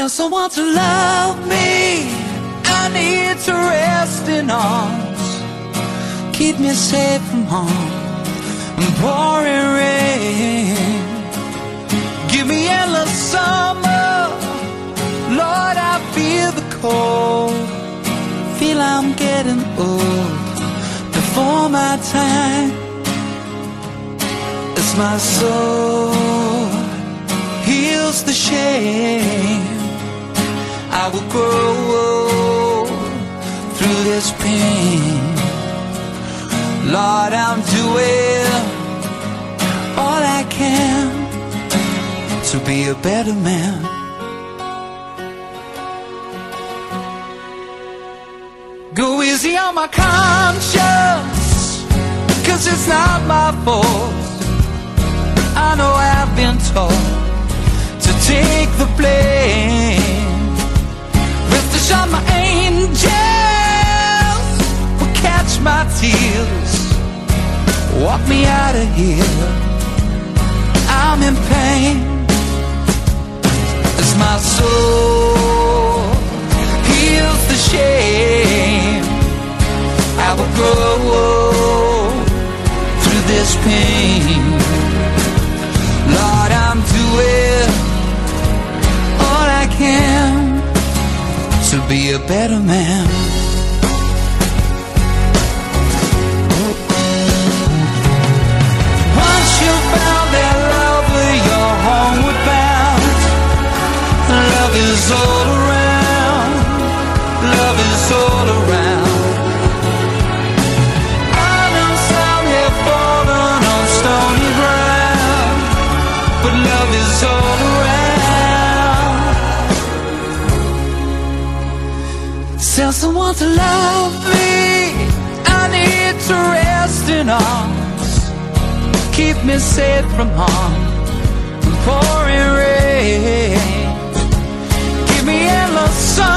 Tell someone to love me. I need to rest in arms. Keep me safe from harm and pouring rain. Give me endless summer. Lord, I feel the cold. Feel I'm getting old before my time. As my soul heals the shame, I will grow through this pain. Lord, I'm doing all I can to be a better man. Go easy on my conscience, 'cause it's not my fault. I know I've been told to take the blame. Rest assured my angels will catch my tears, walk me out of here. I'm in pain as my soul heals the shame. I will grow through this pain. Lord, I'm doing all I can to be a better man. Once you found that love, you're homeward bound. Love is all around. Love is all around. I know some have fallen on stony ground, but love is all around. Tell someone to love me. I need to rest in arms. Keep me safe from harm and pouring rain. Give me endless sun.